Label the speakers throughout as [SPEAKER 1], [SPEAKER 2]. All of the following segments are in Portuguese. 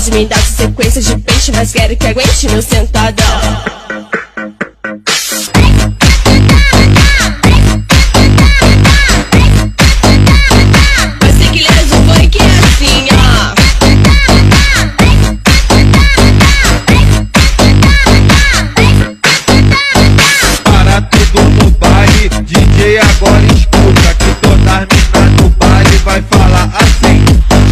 [SPEAKER 1] pode me dar sequência de peixe, mas quero que aguente meu sentadão.
[SPEAKER 2] DJ agora escuta que todas as minas no baile vai falar assim.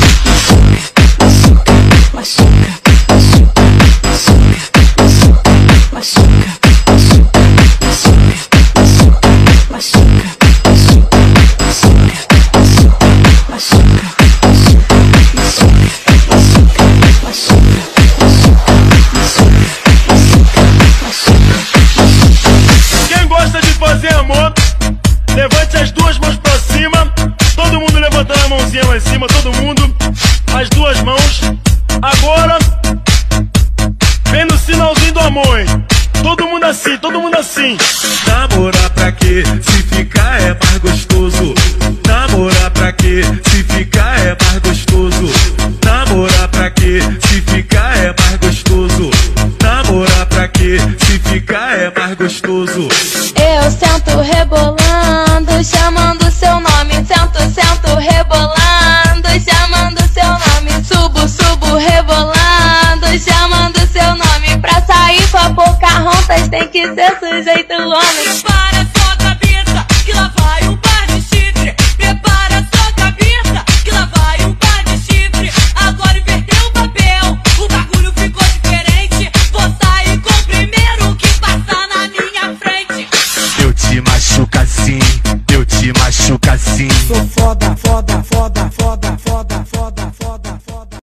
[SPEAKER 3] Quem gosta de fazer amor, levante as duas mãos pra cima. Todo mundo levantando a mãozinha lá em cima, todo mundo. As duas mãos. Agora, vem no sinalzinho do amor, hein? Todo mundo assim, todo mundo assim.
[SPEAKER 2] Namorar pra quê? Se ficar é mais gostoso. Namorar